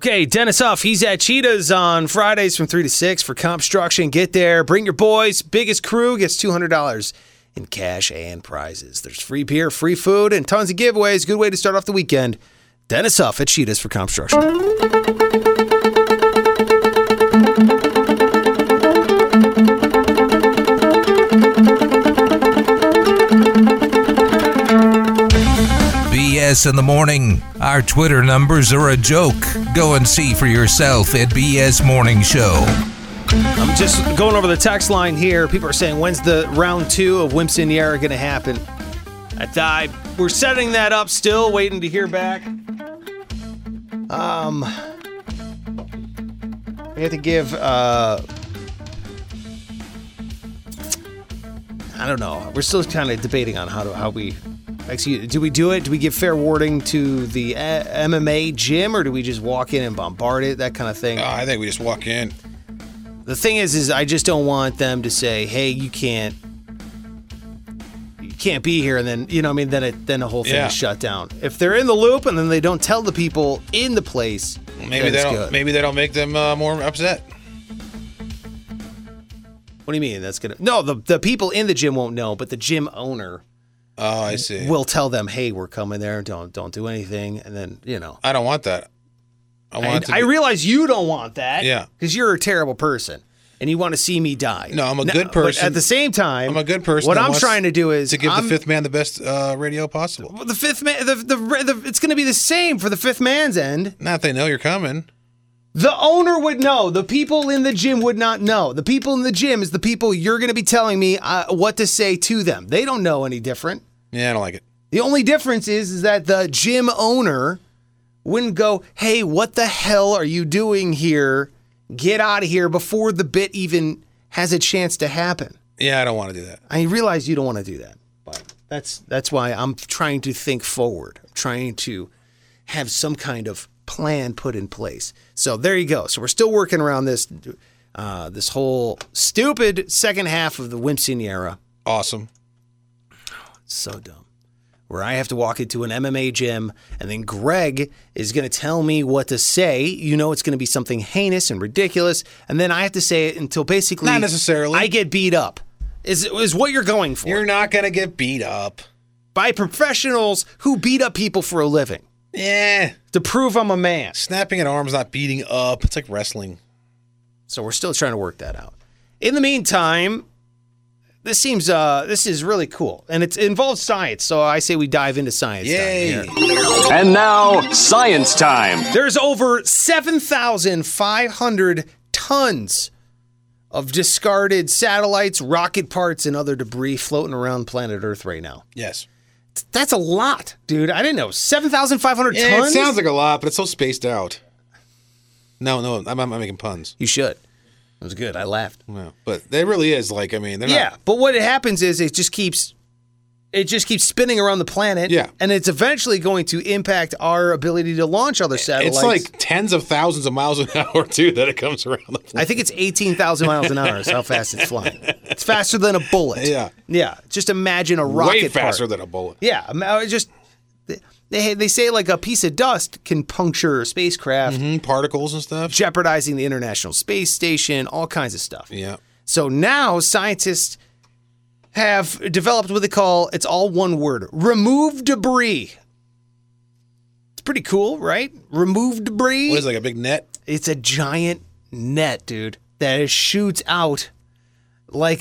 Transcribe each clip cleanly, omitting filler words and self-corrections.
Okay, Dennis Huff, he's at Cheetah's on Fridays from 3 to 6 for Compstruction. Get there, bring your boys. Biggest crew gets $200 in cash and prizes. There's free beer, free food, and tons of giveaways. Good way to start off the weekend. Dennis Huff at Cheetah's for Compstruction. BS in the morning. Our Twitter numbers are a joke. Go and see for yourself at BS Morning Show. I'm just going over the text line here. People are saying, when's the round 2 of Wimps in the Air going to happen? We're setting that up still, waiting to hear back. We have to give, I don't know. We're still kind of debating on how we, actually, do we do it? Do we give fair warning to the MMA gym, or do we just walk in and bombard it, that kind of thing? I think we just walk in. The thing is I just don't want them to say, hey, you can't be here, and then, then the whole thing is shut down. If they're in the loop and then they don't tell the people in the place, maybe they don't make them more upset. What do you mean? No, the people in the gym won't know, but the gym owner I see. will tell them, hey, we're coming there, don't do anything, and then, I don't want that. I realize you don't want that. Yeah. Because you're a terrible person. And you want to see me die. No, I'm a good person. But at the same time, I'm a good person. What I'm trying to do is to give the fifth man the best radio possible. The fifth man, it's going to be the same for the fifth man's end. Not if they know you're coming. The owner would know. The people in the gym would not know. The people in the gym is the people you're going to be telling me what to say to them. They don't know any different. Yeah, I don't like it. The only difference is that the gym owner wouldn't go, hey, what the hell are you doing here? Get out of here before the bit even has a chance to happen. Yeah, I don't want to do that. I realize you don't want to do that, but that's why I'm trying to think forward. I'm trying to have some kind of plan put in place. So there you go. So we're still working around this whole stupid second half of the Wimps in the Era. Awesome. So dumb. Where I have to walk into an MMA gym, and then Greg is going to tell me what to say. It's going to be something heinous and ridiculous, and then I have to say it until basically not necessarily I get beat up. Is what you're going for? You're not going to get beat up by professionals who beat up people for a living. Yeah, to prove I'm a man. Snapping an arm is not beating up. It's like wrestling. So we're still trying to work that out. In the meantime, this is really cool, and it involves science, so I say we dive into science. Yay. time here. And now, science time. There's over 7,500 tons of discarded satellites, rocket parts, and other debris floating around planet Earth right now. Yes. That's a lot, dude. I didn't know. 7,500 tons? It sounds like a lot, but it's so spaced out. No, I'm not making puns. You should. It was good. I laughed. Yeah, but it really is they're not. Yeah, but what happens is it just keeps spinning around the planet. Yeah. And it's eventually going to impact our ability to launch other satellites. It's like tens of thousands of miles an hour, too, that it comes around the planet. I think it's 18,000 miles an hour is how fast it's flying. It's faster than a bullet. Yeah. Yeah. Just imagine a rocket way faster part. than a bullet. Yeah. They say like a piece of dust can puncture a spacecraft. Mm-hmm, particles and stuff. Jeopardizing the International Space Station, all kinds of stuff. Yeah. So now scientists have developed what they call, it's all one word, remove debris. It's pretty cool, right? Remove debris. What is it, like a big net? It's a giant net, dude, that shoots out like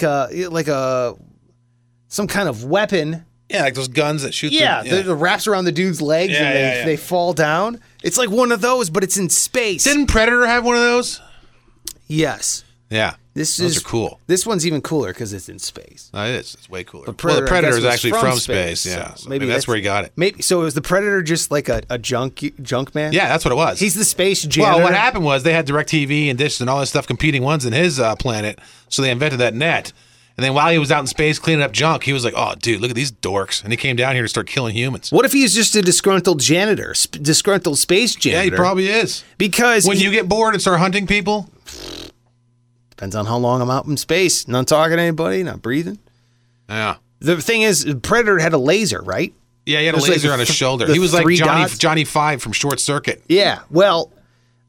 some kind of weapon. Yeah, like those guns that shoot. It wraps around the dude's legs and they fall down. It's like one of those, but it's in space. Didn't Predator have one of those? Yes. Yeah. Those are cool. This one's even cooler because it's in space. It is. It's way cooler. The Predator is actually from space. Yeah. So so maybe that's where he got it. Maybe so. Was the Predator just like a junk man? Yeah, that's what it was. He's the space janitor. Well, what happened was they had DirecTV and Dish and all this stuff competing ones in his planet, so they invented that net. And then while he was out in space cleaning up junk, he was like, oh, dude, look at these dorks. And he came down here to start killing humans. What if he's just a disgruntled janitor, disgruntled space janitor? Yeah, he probably is. Because when you get bored and start hunting people? Depends on how long I'm out in space. Not talking to anybody, not breathing. Yeah. The thing is, Predator had a laser, right? Yeah, he had a laser on his shoulder. He was like Johnny Five from Short Circuit. Yeah, well,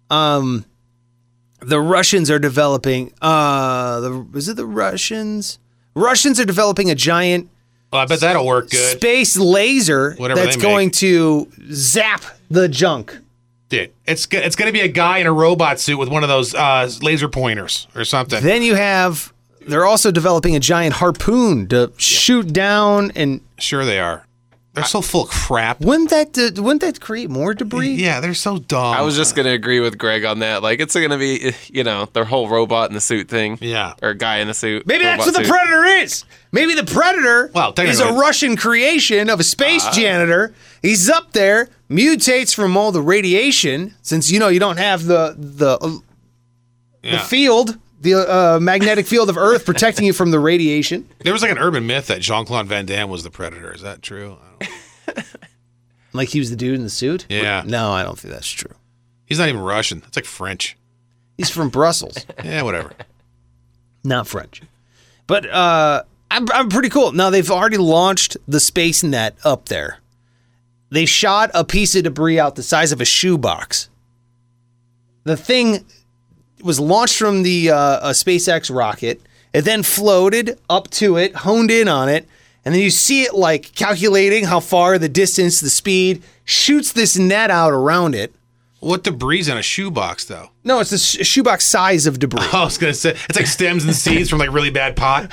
The Russians are developing. Is it the Russians? Russians are developing a giant Well, I bet that'll work good. space laser Whatever that's they going make. to zap the junk. Dude, it's going to be a guy in a robot suit with one of those laser pointers or something. Then you have. They're also developing a giant harpoon to shoot down, and Sure they are. They're so full of crap. wouldn't that create more debris? Yeah, they're so dumb. I was just going to agree with Greg on that. Like, it's going to be, their whole robot in the suit thing. Yeah. Or guy in the suit. Maybe that's robot what the suit. Predator is. Maybe the Predator Well, is a technically- Russian creation of a space janitor. He's up there, mutates from all the radiation, since you don't have the field, the magnetic field of Earth protecting you from the radiation. There was like an urban myth that Jean-Claude Van Damme was the Predator. Is that true? I don't know. Like he was the dude in the suit? Yeah. No, I don't think that's true. He's not even Russian. It's like French. He's from Brussels, Yeah, whatever. not French. But I'm pretty cool. Now, they've already launched the Space Net up there. They shot a piece of debris out the size of a shoebox. The thing was launched from the a SpaceX rocket. It then floated up to it, honed in on it, and then you see it like calculating how far, the distance, the speed, shoots this net out around it. What debris in a shoebox, though? No, it's a shoebox size of debris. I was going to say, it's like stems and seeds from like really bad pot.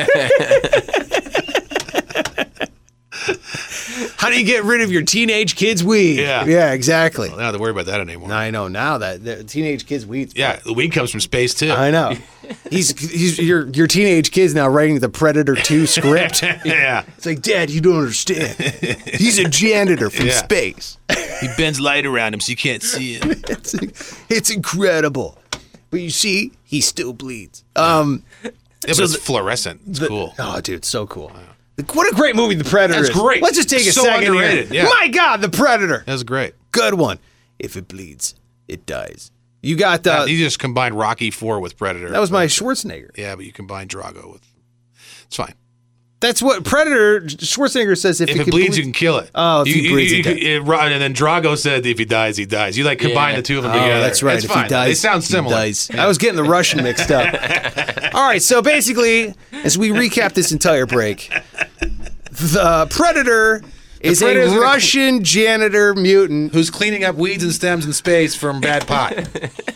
How do you get rid of your teenage kid's weed? Yeah. exactly. I don't have to worry about that anymore. I know now that the teenage kid's weed. Yeah, the weed comes from space, too. I know. He's your teenage kid's now writing the Predator 2 script. Yeah. It's like, Dad, you don't understand. He's a janitor from Yeah. space. He bends light around him so you can't see him. It's incredible. But you see, he still bleeds. Yeah, but So it's fluorescent. It's cool. Oh, dude, so cool. What a great movie The Predator That's is. great. Let's just take a So second underrated, here. yeah. My God, The Predator. That was great. Good one. If it bleeds, it dies. You got You just combined Rocky 4 with Predator. that was my Schwarzenegger. Yeah, but you combine Drago with... It's fine. That's what Predator Schwarzenegger says. If If it it bleeds, you can kill it. Oh, if he bleeds, he dies. And then Drago said if he dies, he dies. You like combine the two of them Oh, together. that's right. It's If fine. he dies, They sound similar. He dies. I was getting the Russian mixed up. All right, so basically, as we recap this entire break, the Predator is Predator's a gonna- Russian janitor mutant. Who's cleaning up weeds and stems in space from bad pot.